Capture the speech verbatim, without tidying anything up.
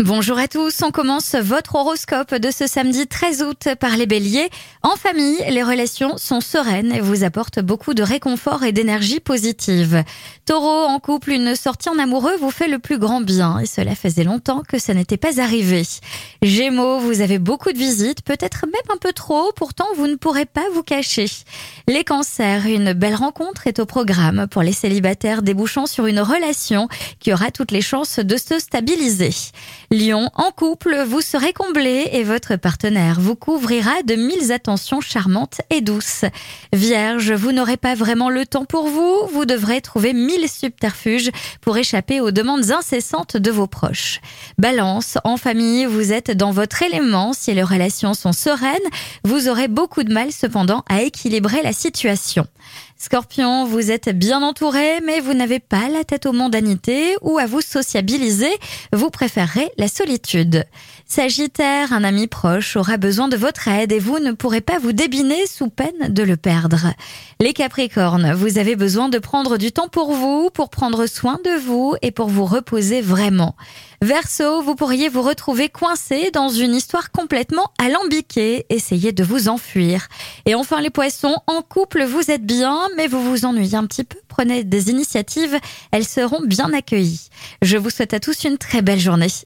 Bonjour à tous, on commence votre horoscope de ce samedi treize août par les béliers. En famille, les relations sont sereines et vous apportent beaucoup de réconfort et d'énergie positive. Taureau, en couple, une sortie en amoureux vous fait le plus grand bien et cela faisait longtemps que ça n'était pas arrivé. Gémeaux, vous avez beaucoup de visites, peut-être même un peu trop, pourtant vous ne pourrez pas vous cacher. Les cancers, une belle rencontre est au programme pour les célibataires débouchant sur une relation qui aura toutes les chances de se stabiliser. Lion, en couple, vous serez comblé et votre partenaire vous couvrira de mille attentions charmantes et douces. Vierge, vous n'aurez pas vraiment le temps pour vous, vous devrez trouver mille subterfuges pour échapper aux demandes incessantes de vos proches. Balance, en famille, vous êtes dans votre élément, si les relations sont sereines, vous aurez beaucoup de mal cependant à équilibrer la situation. Scorpion, vous êtes bien entouré, mais vous n'avez pas la tête aux mondanités ou à vous sociabiliser, vous préférerez la solitude. Sagittaire, un ami proche aura besoin de votre aide et vous ne pourrez pas vous débiner sous peine de le perdre. Les Capricornes, vous avez besoin de prendre du temps pour vous, pour prendre soin de vous et pour vous reposer vraiment. Verseau, vous pourriez vous retrouver coincé dans une histoire complètement alambiquée, essayez de vous enfuir. Et enfin les Poissons, en couple vous êtes bien, mais vous vous ennuyez un petit peu, prenez des initiatives, elles seront bien accueillies. Je vous souhaite à tous une très belle journée.